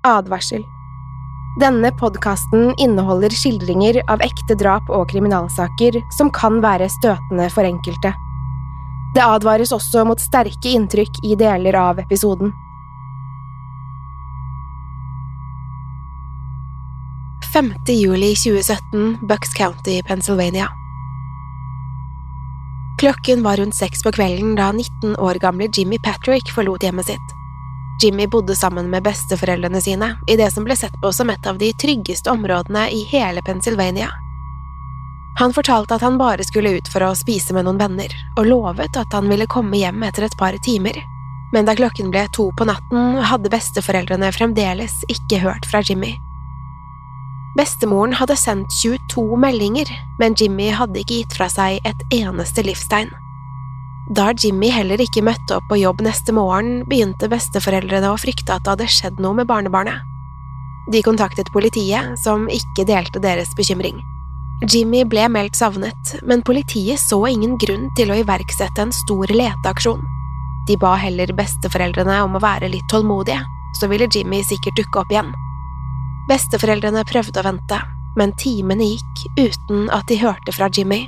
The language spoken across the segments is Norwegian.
Advarsel. Denne podcasten inneholder skildringer av ekte drap og kriminalsaker som kan være støtende for enkelte. Det advares også mot sterke inntrykk i deler av episoden. 5. juli 2017, Bucks County, Pennsylvania. Klokken var rundt 6 på kvelden da 19 år gamle Jimmy Patrick forlot hjemmet sitt. Jimmy bodde sammen med besteforeldrene sine i det som ble sett på som et av de tryggeste områdene i hele Pennsylvania. Han fortalte at han bare skulle ut for å spise med noen venner, og lovet at han ville komme hjem etter et par timer. Men da klokken ble 2 på natten, hadde besteforeldrene fremdeles ikke hørt fra Jimmy. Bestemoren hadde sendt 22 meldinger, men Jimmy hadde ikke gitt fra seg et eneste livstegn. Da Jimmy heller ikke møtte opp på jobb neste morgen, begynte besteforeldrene å frykte at det hadde skjedd noe med barnebarnet. De kontaktet politiet, som ikke delte deres bekymring. Jimmy ble meldt savnet, men politiet så ingen grunn til å iverksette en stor leteaksjon. De ba heller besteforeldrene om å være litt tålmodige, så ville Jimmy sikkert dukke opp igjen. Besteforeldrene prøvde å vente, men timene gikk uten at de hørte fra Jimmy.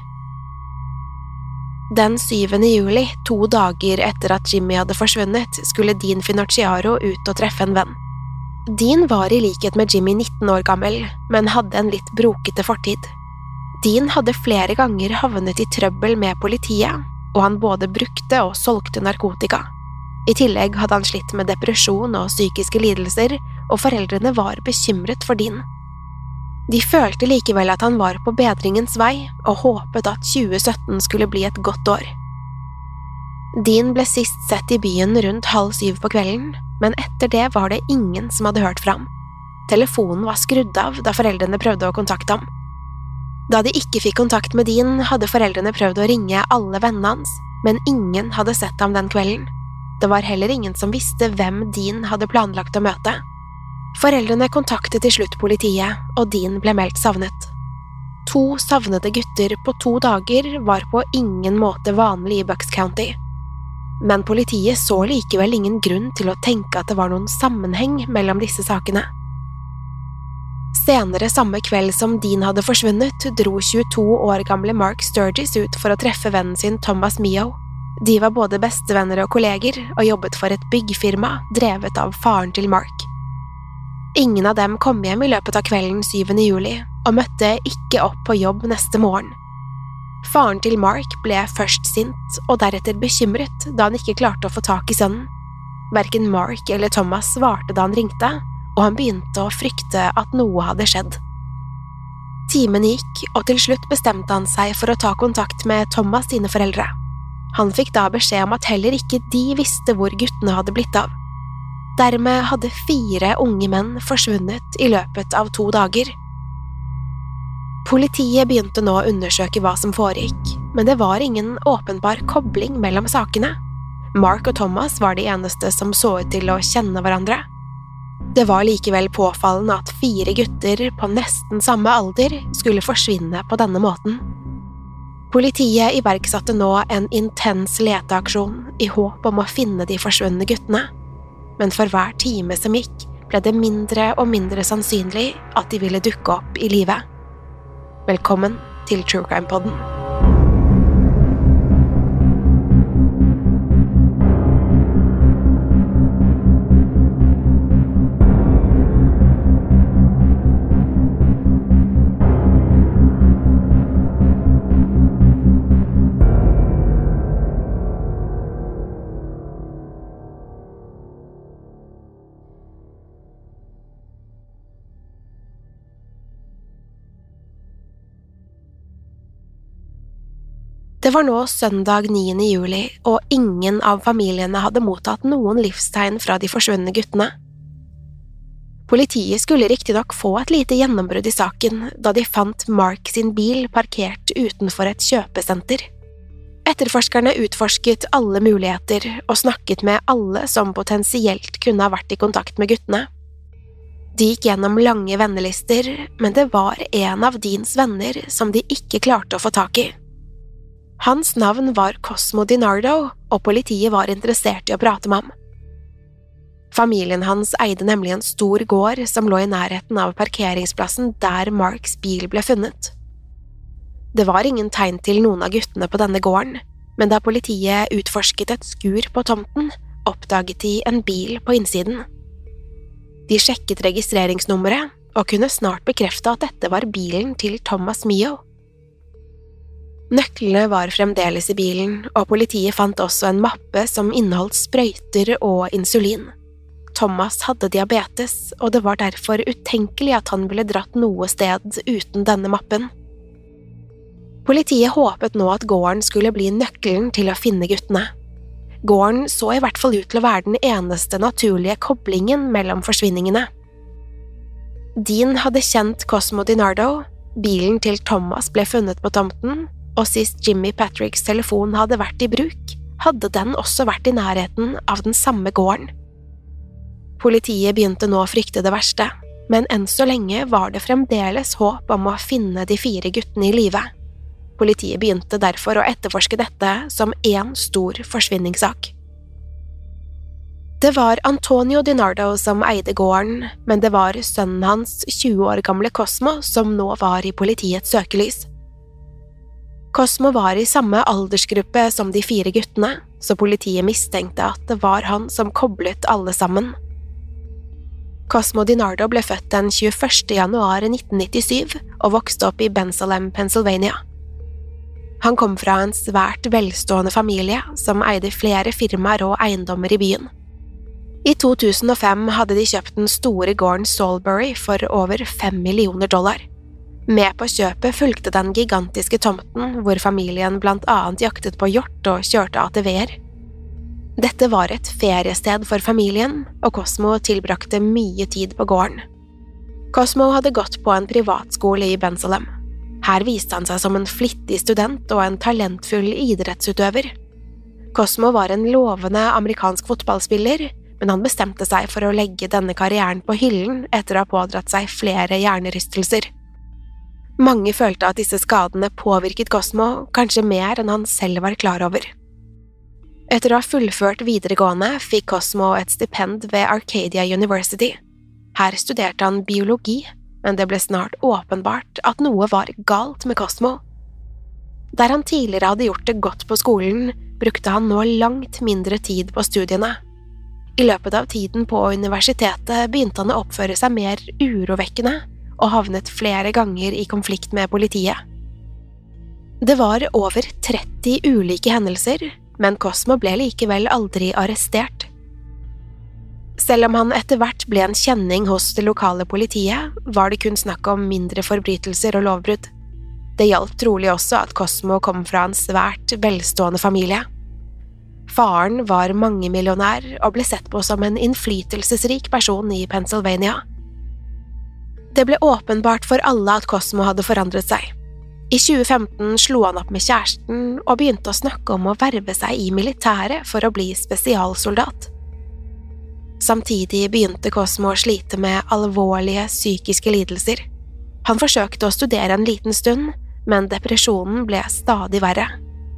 Den 7. juli, 2 dager etter at Jimmy hadde forsvunnet, skulle Dean Finocchiaro ut og treffe en venn. Dean var i likhet med Jimmy 19 år gammel, men hadde en litt brokete fortid. Dean hadde flere ganger havnet i trøbbel med politiet, og han både brukte og solgte narkotika. I tillegg hadde han slitt med depresjon og psykiske lidelser, og foreldrene var bekymret for Dean. De følte likevel at han var på bedringens vei, og håpet at 2017 skulle bli et godt år. Dean ble sist sett i byen rundt 6:30 på kvelden, men etter det var det ingen som hadde hørt fra ham. Telefonen var skrudd av da foreldrene prøvde å kontakte ham. Da de ikke fikk kontakt med Dean, hadde foreldrene prøvd å ringe alle vennene hans, men ingen hadde sett ham den kvelden. Det var heller ingen som visste hvem Dean hadde planlagt å møte. Foreldrene kontaktet til slutt politiet, og Dean ble meldt savnet. 2 savnede gutter på 2 dager var på ingen måte vanlig i Bucks County. Men politiet så likevel ingen grunn til å tenke at det var noen sammenheng mellom disse sakene. Senere samme kveld som Dean hadde forsvunnet, dro 22 år gamle Mark Sturgis ut for å treffe vennen sin Thomas Mio. De var både bestevenner og kolleger, og jobbet for et byggfirma drevet av faren til Mark. Ingen av dem kom hjem i løpet av kvelden 7. juli, og møtte ikke opp på jobb neste morgen. Faren til Mark ble først sint, og deretter bekymret da han ikke klarte å få tak i sønnen. Hverken Mark eller Thomas svarte da han ringte, og han begynte å frykte at noe hadde skjedd. Timen gikk, og til slutt bestemte han seg for å ta kontakt med Thomas sine foreldre. Han fikk da beskjed om at heller ikke de visste hvor guttene hadde blitt av. Dermed hadde 4 unge menn forsvunnet i løpet av 2 dager. Politiet begynte nå å undersøke hva som foregikk, men det var ingen åpenbar kobling mellom sakene. Mark og Thomas var de eneste som så ut til å kjenne hverandre. Det var likevel påfallende at 4 gutter på nesten samme alder skulle forsvinne på denne måten. Politiet iverksatte nå en intens leteaksjon i håp om å finne de forsvunne guttene. Men for hver time som gikk, ble det mindre og mindre sannsynlig at de ville dukke opp i live. Velkommen til True Crime Podden. Det var nå søndag 9. juli, og ingen av familiene hadde mottatt noen livstegn fra de forsvunne guttene. Politiet skulle riktignok få et lite gjennombrudd i saken da de fant Mark sin bil parkert utenfor et kjøpesenter. Etterforskerne utforsket alle muligheter og snakket med alle som potensielt kunne ha vært i kontakt med guttene. De gikk gjennom lange vennelister, men det var en av Deans venner som de ikke klarte å få tak i. Hans navn var Cosmo DiNardo, og politiet var interessert i å prate med ham. Familien hans eide nemlig en stor gård som lå i nærheten av parkeringsplassen der Marks bil ble funnet. Det var ingen tegn til noen av guttene på denne gården, men da politiet utforsket et skur på tomten, oppdaget de en bil på innsiden. De sjekket registreringsnummeret og kunne snart bekrefte at dette var bilen til Thomas Mio. Nøklene var fremdeles i bilen, og politiet fant også en mappe som inneholdt sprøyter og insulin. Thomas hadde diabetes, og det var derfor utenkelig at han ville dratt noe sted uten denne mappen. Politiet håpet nå at gården skulle bli nøkkelen til å finne guttene. Gården så i hvert fall ut til å være den eneste naturlige koblingen mellom forsvinningene. Dean hadde kjent Cosmo DiNardo, bilen til Thomas ble funnet på tomten, og sist Jimmy Patricks telefon hadde vært i bruk, hadde den også vært i nærheten av den samme gården. Politiet begynte nå å frykte det verste, men enn så lenge var det fremdeles håp om å finne de 4 guttene i live. Politiet begynte derfor å etterforske dette som en stor forsvinningssak. Det var Antonio DiNardo som eide gården, men det var sønnen hans, 20 år gamle Cosmo, som nå var i politiets søkelys. Cosmo var i samme aldersgruppe som de 4 guttene, så politiet mistenkte at det var han som koblet alle sammen. Cosmo DiNardo ble født den 21. januar 1997 og vokste opp i Bensalem, Pennsylvania. Han kom fra en svært velstående familie som eide flere firmaer og eiendommer i byen. I 2005 hadde de kjøpt den store gården Salisbury for over $5 millioner. Med på kjøpet fulgte den gigantiske tomten hvor familien blant annet jaktet på hjort og kjørte ATV-er. Dette var et feriested for familien, og Cosmo tilbrakte mye tid på gården. Cosmo hadde gått på en privatskole i Bensalem. Her viste han seg som en flittig student og en talentfull idrettsutøver. Cosmo var en lovende amerikansk fotballspiller, men han bestemte seg for å legge denne karrieren på hyllen etter å ha pådratt seg flere hjernerystelser. Mange følte at disse skadene påvirket Cosmo, kanskje mer enn han selv var klar over. Etter å ha fullført videregående fikk Cosmo et stipend ved Arcadia University. Her studerte han biologi, men det ble snart åpenbart at noe var galt med Cosmo. Der han tidligere hadde gjort det godt på skolen, brukte han nå langt mindre tid på studiene. I løpet av tiden på universitetet begynte han å oppføre seg mer urovekkende, og havnet flere ganger i konflikt med politiet. Det var over 30 ulike hendelser, men Cosmo ble likevel aldri arrestert. Selv om han etter hvert ble en kjenning hos det lokale politiet, var det kun snakk om mindre forbrytelser og lovbrudd. Det hjalp trolig også at Cosmo kom fra en svært velstående familie. Faren var mangemillionær og ble sett på som en innflytelsesrik person i Pennsylvania. Det ble åpenbart for alle at Cosmo hadde forandret seg. I 2015 slo han opp med kjæresten og begynte å snakke om å verve seg i militæret for å bli spesialsoldat. Samtidig begynte Cosmo å slite med alvorlige psykiske lidelser. Han forsøkte å studere en liten stund, men depresjonen ble stadig verre.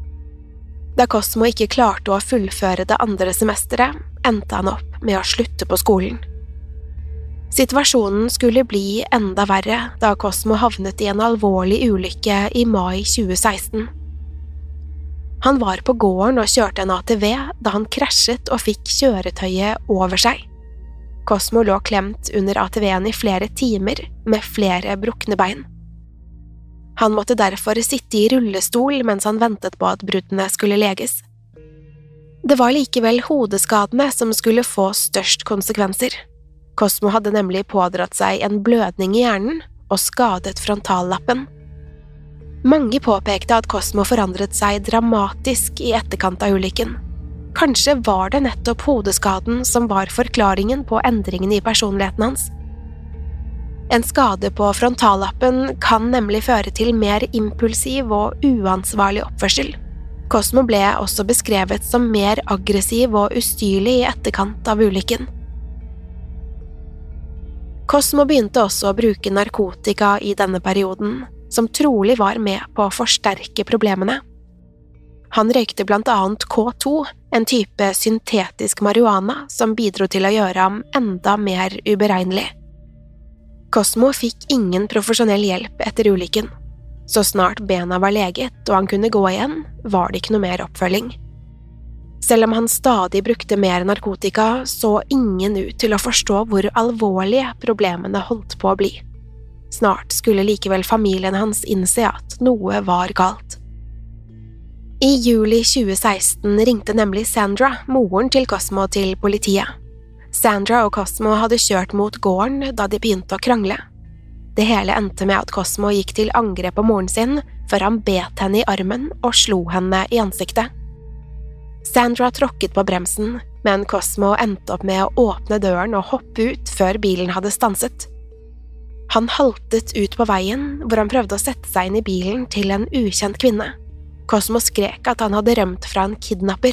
Da Cosmo ikke klarte å fullføre det andre semesteret, endte han opp med å slutte på skolen. Situasjonen skulle bli enda verre da Cosmo havnet i en alvorlig ulykke i mai 2016. Han var på gården og kjørte en ATV da han krasjet og fikk kjøretøyet over seg. Cosmo lå klemt under ATV-en i flere timer med flere brukne bein. Han måtte derfor sitte i rullestol mens han ventet på at bruddene skulle leges. Det var likevel hodeskadene som skulle få størst konsekvenser. Cosmo hadde nemlig pådratt seg en blødning i hjernen og skadet frontallappen. Mange påpekte at Cosmo forandret seg dramatisk i etterkant av ulykken. Kanskje var det nettopp hodeskaden som var forklaringen på endringene i personligheten hans. En skade på frontallappen kan nemlig føre til mer impulsiv og uansvarlig oppførsel. Cosmo ble også beskrevet som mer aggressiv og ustyrlig i etterkant av ulykken. Cosmo begynte også å bruke narkotika i denne perioden, som trolig var med på å forsterke problemene. Han røykte blant annet K2, en type syntetisk marihuana som bidro til å gjøre ham enda mer uberegnelig. Cosmo fikk ingen profesjonell hjelp etter ulykken. Så snart bena var leget og han kunne gå igjen, var det ikke noe mer oppfølging. Selv om han stadig brukte mer narkotika, så ingen ut til å forstå hvor alvorlige problemene holdt på å bli. Snart skulle likevel familien hans innse at noe var galt. I juli 2016 ringte nemlig Sandra, moren til Cosmo, til politiet. Sandra og Cosmo hadde kjørt mot gården da de begynte å krangle. Det hele endte med at Cosmo gikk til angrep på moren sin, før han bet henne i armen og slo henne i ansiktet. Sandra tråkket på bremsen, men Cosmo endte opp med å åpne døren og hoppe ut før bilen hadde stanset. Han haltet ut på veien, hvor han prøvde å sette seg inn i bilen til en ukjent kvinne. Cosmo skrek at han hadde rømt fra en kidnapper.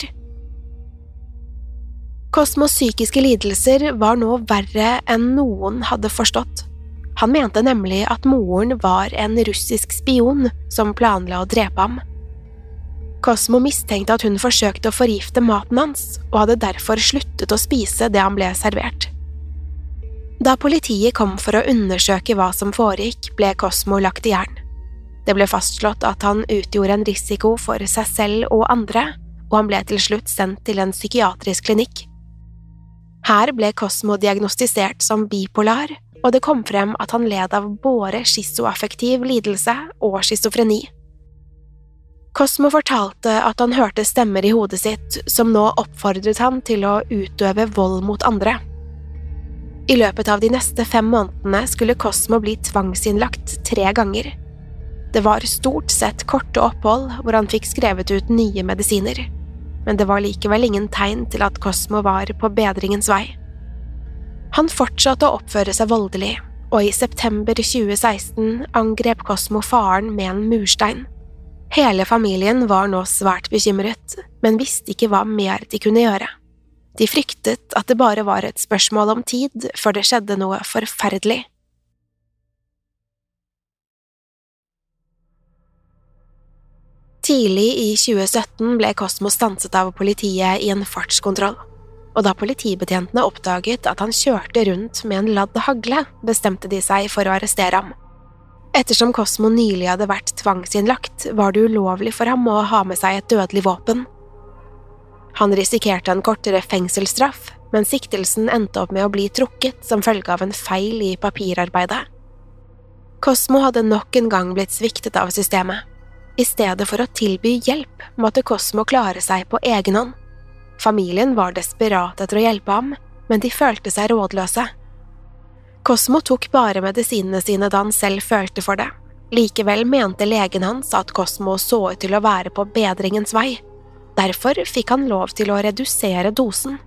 Cosmos psykiske lidelser var nå verre enn noen hadde forstått. Han mente nemlig at moren var en russisk spion som planla å drepe ham. Cosmo mistenkte at hun forsøkte å forgifte maten hans, og hadde derfor sluttet å spise det han ble servert. Da politiet kom for å undersøke hva som foregikk, ble Cosmo lagt i jern. Det ble fastslått at han utgjorde en risiko for seg selv og andre, og han ble til slutt sendt til en psykiatrisk klinikk. Her ble Cosmo diagnostisert som bipolar, og det kom frem at han led av både schizoaffektiv lidelse og schizofreni. Cosmo fortalte at han hørte stemmer i hodet sitt som nå oppfordret han til å utøve vold mot andre. I løpet av de neste 5 månedene skulle Cosmo bli tvangsinnlagt 3 ganger. Det var stort sett korte opphold hvor han fikk skrevet ut nye medisiner, men det var likevel ingen tegn til at Cosmo var på bedringens vei. Han fortsatte å oppføre seg voldelig, og i september 2016 angrep Cosmo faren med en murstein. Hele familien var nå svært bekymret, men visste ikke hva mer de kunne gjøre. De fryktet at det bare var et spørsmål om tid før det skjedde noe forferdelig. Tidlig i 2017 ble Cosmo stanset av politiet i en fartskontroll, og da politibetjentene oppdaget at han kjørte rundt med en ladd hagle, bestemte de seg for å arrestere ham. Ettersom Cosmo nylig hadde vært tvangsinnlagt, var det ulovlig for ham å ha med seg et dødelig våpen. Han risikerte en kortere fengselsstraff, men siktelsen endte opp med å bli trukket som følge av en feil i papirarbeidet. Cosmo hadde nok en gang blitt sviktet av systemet. I stedet for å tilby hjelp, måtte Cosmo klare seg på egen hånd. Familien var desperat etter å hjelpe ham, men de følte seg rådløse. Cosmo tok bare medisinene sine da han selv følte for det. Likevel mente legen hans at Cosmo så ut til å være på bedringens vei. Derfor fikk han lov til å redusere dosen.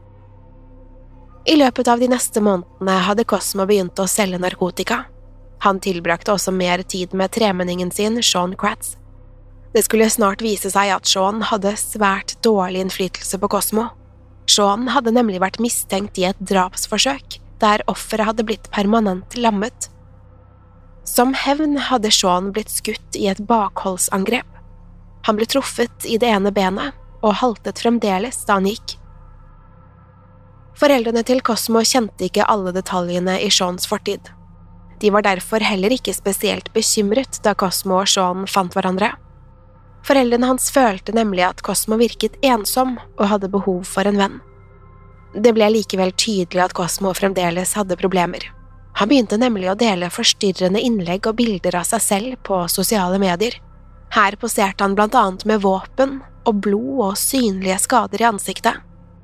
I løpet av de neste månedene hadde Cosmo begynt å selge narkotika. Han tilbrakte også mer tid med tremenningen sin, Sean Kratz. Det skulle snart vise seg at Sean hadde svært dårlig innflytelse på Cosmo. Sean hadde nemlig vært mistenkt i et drapsforsøk, der offeret hadde blitt permanent lammet. Som hevn hadde Sean blitt skutt i et bakholdsangrep. Han ble truffet i det ene benet, og haltet fremdeles da han gikk. Foreldrene til Cosmo kjente ikke alle detaljene i Seans fortid. De var derfor heller ikke spesielt bekymret da Cosmo og Sean fant hverandre. Foreldrene hans følte nemlig at Cosmo virket ensom og hadde behov for en venn. Det ble likevel tydelig at Cosmo fremdeles hadde problemer. Han begynte nemlig å dele forstyrrende innlegg og bilder av seg selv på sosiale medier. Her poserte han blant annet med våpen og blod og synlige skader i ansiktet.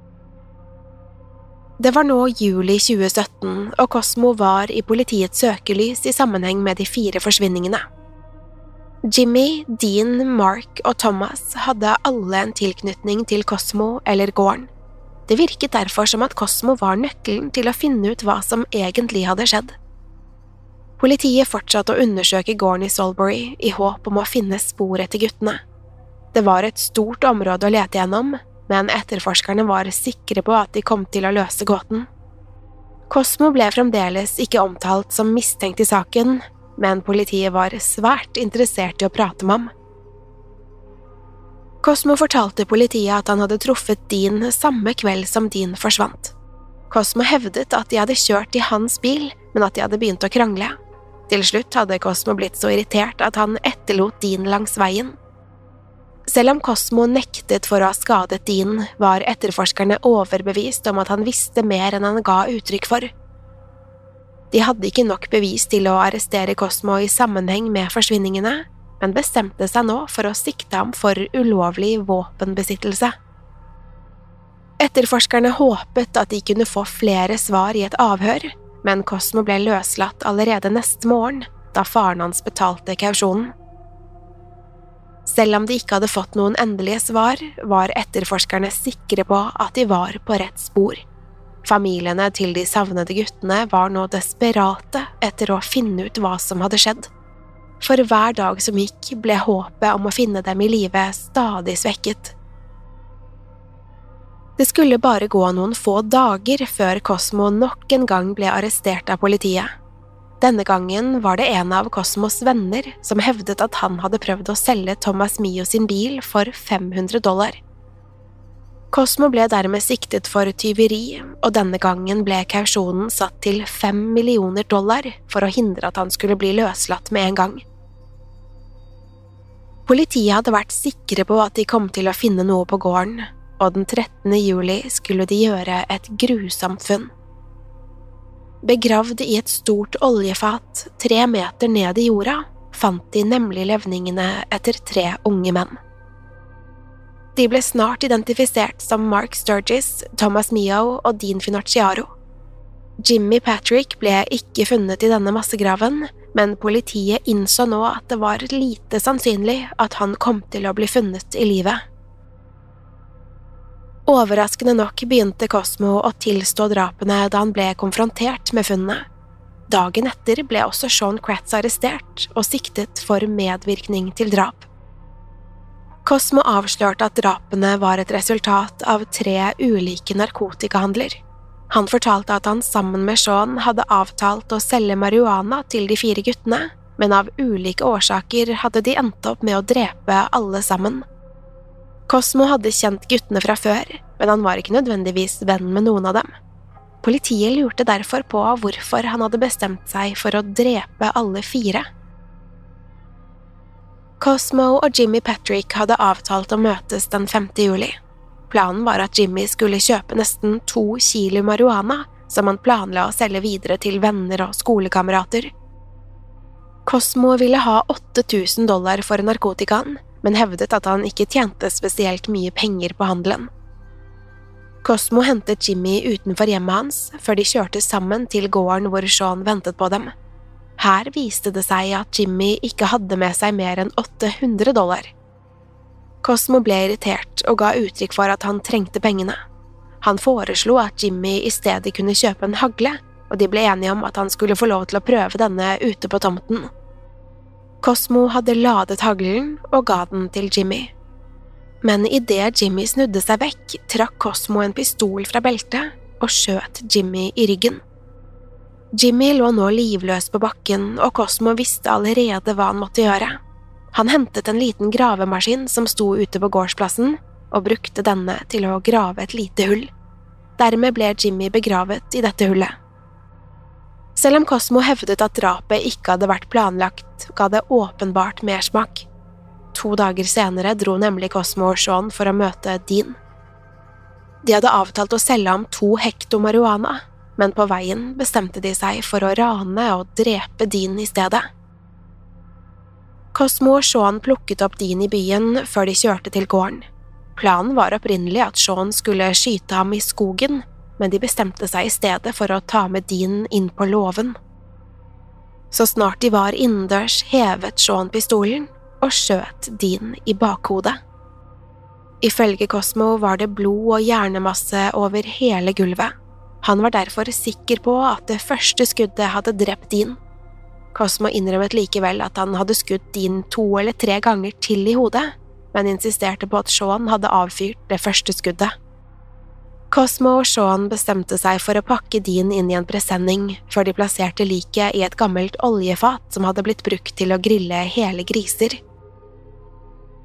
Det var nå juli 2017, og Cosmo var i politiets søkelys i sammenheng med de 4 forsvinningene. Jimmy, Dean, Mark og Thomas hadde alle en tilknytning til Cosmo eller gården. Det virket derfor som at Cosmo var nøkkelen til å finne ut hva som egentlig hadde skjedd. Politiet fortsatte å undersøke gården i Salisbury i håp om å finne spor etter guttene. Det var et stort område å lete gjennom, men etterforskerne var sikre på at de kom til å løse gåten. Cosmo ble fremdeles ikke omtalt som mistenkt i saken, men politiet var svært interessert i å prate med ham. Cosmo fortalte politiet at han hadde truffet Dean samme kveld som Dean forsvant. Cosmo hevdet at de hadde kjørt i hans bil, men at de hadde begynt å krangle. Til slutt hadde Cosmo blitt så irritert at han etterlot Dean langs veien. Selv om Cosmo nektet for å ha skadet Dean, var etterforskerne overbevist om at han visste mer enn han ga uttrykk for. De hadde ikke nok bevis til å arrestere Cosmo i sammenheng med forsvinningene, men bestemte seg nå for å sikte ham for ulovlig våpenbesittelse. Etterforskerne håpet at de kunne få flere svar i et avhør, men Cosmo ble løslatt allerede neste morgen, da faren hans betalte kausjonen. Selv om de ikke hadde fått noen endelige svar, var etterforskerne sikre på at de var på rett spor. Familiene til de savnede guttene var nå desperate etter å finne ut hva som hadde skjedd. For hver dag som gikk, ble håpet om å finne dem i live stadig svekket. Det skulle bare gå noen få dager før Cosmo nok en gang ble arrestert av politiet. Denne gangen var det en av Cosmos venner som hevdet at han hadde prøvd å selge Thomas Mio sin bil for $500. Cosmo ble dermed siktet for tyveri, og denne gangen ble kausjonen satt til $5 millioner for å hindre at han skulle bli løslatt med en gang. Politiet hadde vært sikre på at de kom til å finne noe på gården, og den 13. juli skulle de gjøre et grusomt funn. Begravd i et stort oljefat 3 meter ned i jorda, fant de nemlig levningene etter 3 unge menn. De ble snart identifisert som Mark Sturgis, Thomas Mio og Dean Finocchiaro. Jimmy Patrick ble ikke funnet i denne massegraven, men politiet innså nå at det var lite sannsynlig at han kom til å bli funnet i live. Overraskende nok begynte Cosmo å tilstå drapene da han ble konfrontert med funnet. Dagen etter ble også Sean Kratz arrestert og siktet for medvirkning til drap. Cosmo avslørte at drapene var et resultat av 3 ulike narkotikahandler. Han fortalte at han sammen med Sean hadde avtalt å selge marihuana til de 4 guttene, men av ulike årsaker hadde de endt opp med å drepe alle sammen. Cosmo hadde kjent guttene fra før, men han var ikke nødvendigvis venn med noen av dem. Politiet lurte derfor på hvorfor han hadde bestemt seg for å drepe alle 4. Cosmo og Jimmy Patrick hadde avtalt å møtes den 5. juli. Planen var at Jimmy skulle kjøpe nesten 2 kilo marihuana, som han planla å selge videre til venner og skolekamerater. Cosmo ville ha $8,000 for narkotikaen, men hevdet at han ikke tjente spesielt mye penger på handelen. Cosmo hentet Jimmy utenfor hjemmet hans, før de kjørte sammen til gården hvor Sean ventet på dem. Her viste det seg at Jimmy ikke hadde med seg mer enn $800. Cosmo ble irritert og ga uttrykk for at han trengte pengene. Han foreslo at Jimmy i stedet kunne kjøpe en hagle, og de ble enige om at han skulle få lov til å prøve denne ute på tomten. Cosmo hadde ladet haglen og ga den til Jimmy. Men i det Jimmy snudde seg vekk, trakk Cosmo en pistol fra beltet og skjøt Jimmy i ryggen. Jimmy lå nå livløs på bakken, og Cosmo visste allerede hva han måtte gjøre. Han hentet en liten gravemaskin som sto ute på gårdsplassen, og brukte denne til å grave et lite hull. Dermed ble Jimmy begravet i dette hullet. Selv om Cosmo hevdet at drapet ikke hadde vært planlagt, ga det åpenbart mersmak. 2 dager senere dro nemlig Cosmo og Sean for å møte Dean. De hadde avtalt å selge ham 2 hekto marihuana, men på veien bestemte de seg for å rane og drepe Dean i stedet. Cosmo og Sean plukket opp Dean i byen før de kjørte til gården. Planen var opprinnelig at Sean skulle skyte ham i skogen, men de bestemte seg i stedet for å ta med Dean inn på låven. Så snart de var innendørs, hevet Sean pistolen og skjøt Dean i bakhodet. Ifølge Cosmo var det blod og hjernemasse over hele gulvet. Han var derfor sikker på at det første skuddet hadde drept Dean. Cosmo innrømmet likevel at han hadde skutt Dean 2 eller 3 ganger til i hodet, men insisterte på at Sean hadde avfyrt det første skuddet. Cosmo og Sean bestemte seg for å pakke Dean inn i en presenning, før de plasserte liket i et gammelt oljefat som hadde blitt brukt til å grille hele griser.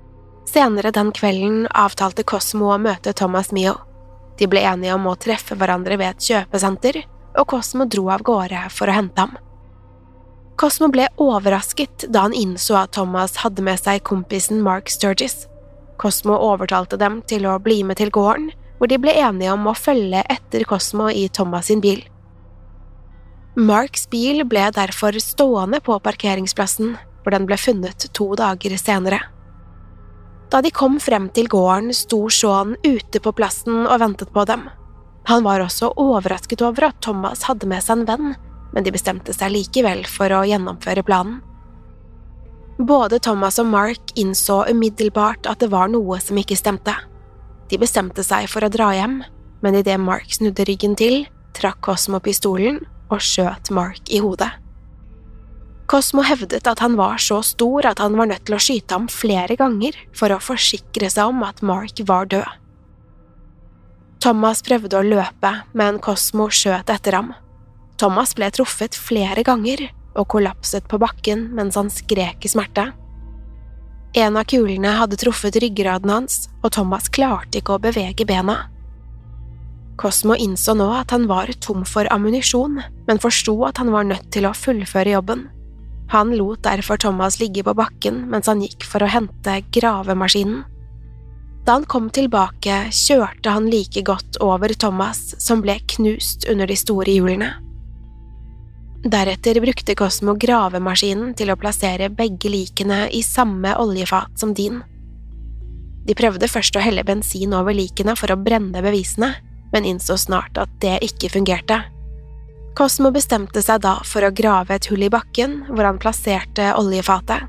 Senere den kvelden avtalte Cosmo å møte Thomas Mio. De ble enige om å treffe hverandre ved et kjøpesenter, og Cosmo dro av gårde for å hente ham. Cosmo ble overrasket da han innså at Thomas hadde med seg kompisen Mark Sturgis. Cosmo overtalte dem til å bli med til gården, hvor de ble enige om å følge etter Cosmo i Thomas sin bil. Marks bil ble derfor stående på parkeringsplassen, hvor den ble funnet 2 dager senere. Da de kom frem til gården, sto Sean ute på plassen og ventet på dem. Han var også overrasket over at Thomas hadde med seg en venn, men de bestemte seg likevel for å gjennomføre planen. Både Thomas og Mark innså umiddelbart at det var noe som ikke stemte. De bestemte seg for å dra hjem, men i det Mark snudde ryggen til, trakk Cosmo pistolen og skjøt Mark i hodet. Cosmo hevdet at han var så stor at han var nødt til å skyte ham flere ganger for å forsikre seg om at Mark var død. Thomas prøvde å løpe, men Cosmo skjøt etter ham. Thomas ble truffet flere ganger og kollapset på bakken mens han skrek i smerte. En av kulene hadde truffet ryggraden hans, og Thomas klarte ikke å bevege bena. Cosmo innså nå at han var tom for ammunisjon, men forsto at han var nødt til å fullføre jobben. Han lot derfor Thomas ligge på bakken mens han gikk for å hente gravemaskinen. Da han kom tilbake, kjørte han like godt over Thomas, som ble knust under de store hjulene. Deretter brukte Cosmo gravemaskinen til å plassere begge likene i samme oljefat som Dean. De prøvde først å helle bensin over likene for å brenne bevisene, men innså snart at det ikke fungerte. Cosmo bestemte seg da for å grave et hull i bakken, hvor han plasserte oljefatet.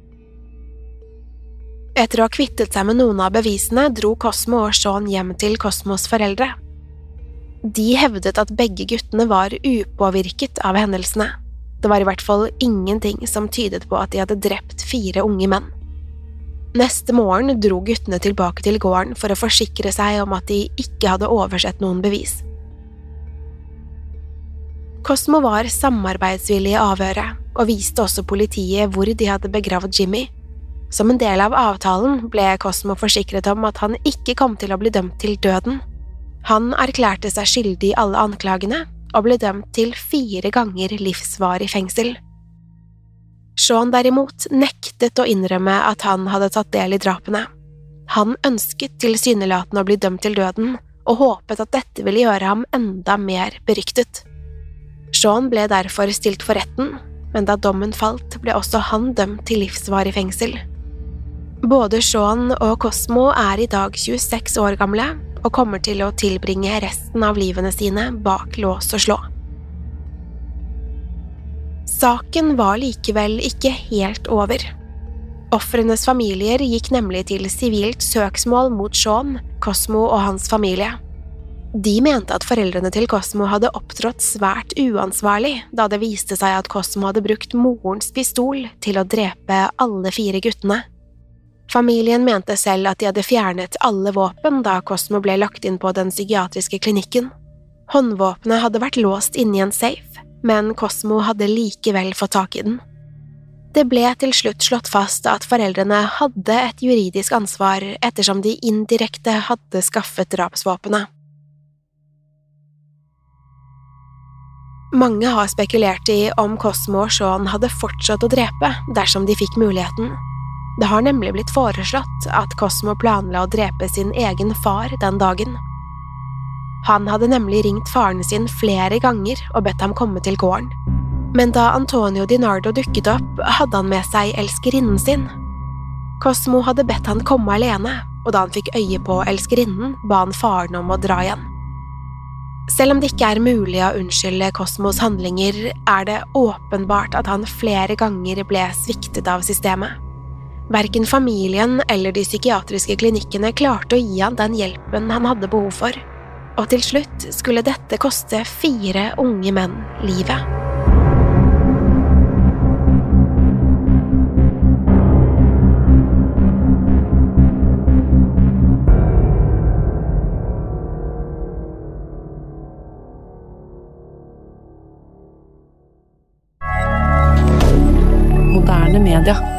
Etter å ha kvittet seg med noen av bevisene, dro Cosmo og Sean hjem til Cosmos foreldre. De hevdet at begge guttene var upåvirket av hendelsene. Det var i hvert fall ingenting som tydet på at de hadde drept 4 unge menn. Neste morgen dro guttene tilbake til gården for å forsikre seg om at de ikke hadde oversett noen bevis. Cosmo var samarbeidsvillig i avhøret, og viste også politiet hvor de hadde begravd Jimmy. Som en del av avtalen ble Cosmo forsikret om at han ikke kom til å bli dømt til døden. Han erklærte seg skyldig i alle anklagene, og ble dømt til 4 ganger livsvarig fengsel. Sean derimot nektet å innrømme at han hadde tatt del i drapene. Han ønsket tilsynelatende å bli dømt til døden, og håpet at dette ville gjøre ham enda mer beryktet. Sean ble derfor stilt for retten, men da dommen falt, ble også han dømt til livsvarig fengsel. Både Sean og Cosmo er i dag 26 år gamle, og kommer til å tilbringe resten av livene sine bak lås og slå. Saken var likevel ikke helt over. Ofrenes familier gikk nemlig til sivilt søksmål mot Sean, Cosmo og hans familie. De mente at foreldrene til Cosmo hadde opptrådt svært uansvarlig, da det viste seg at Cosmo hadde brukt morens pistol til å drepe alle 4 guttene. Familien mente selv at de hadde fjernet alle våpen da Cosmo ble lagt inn på den psykiatriske klinikken. Håndvåpenet hadde vært låst inne i en safe, men Cosmo hadde likevel fått tak i den. Det ble til slutt slått fast at foreldrene hadde et juridisk ansvar ettersom de indirekte hadde skaffet drapsvåpenet. Mange har spekulert i om Cosmo og Sean hadde fortsatt å drepe dersom de fikk muligheten. Det har nemlig blitt foreslått at Cosmo planla å drepe sin egen far den dagen. Han hadde nemlig ringt faren sin flere ganger og bedt ham komme til gården. Men da Antonio DiNardo dukket opp, hadde han med seg elskerinnen sin. Cosmo hadde bedt han komme alene, og da han fikk øye på elskerinnen, ba han faren om å dra igjen. Selv om det ikke er mulig å unnskylde Cosmos handlinger, er det åpenbart at han flere ganger ble sviktet av systemet. Hverken familien eller de psykiatriske klinikkene klarte å gi han den hjelpen han hadde behov for, og til slutt skulle dette koste 4 unge menn livet. Moderne media.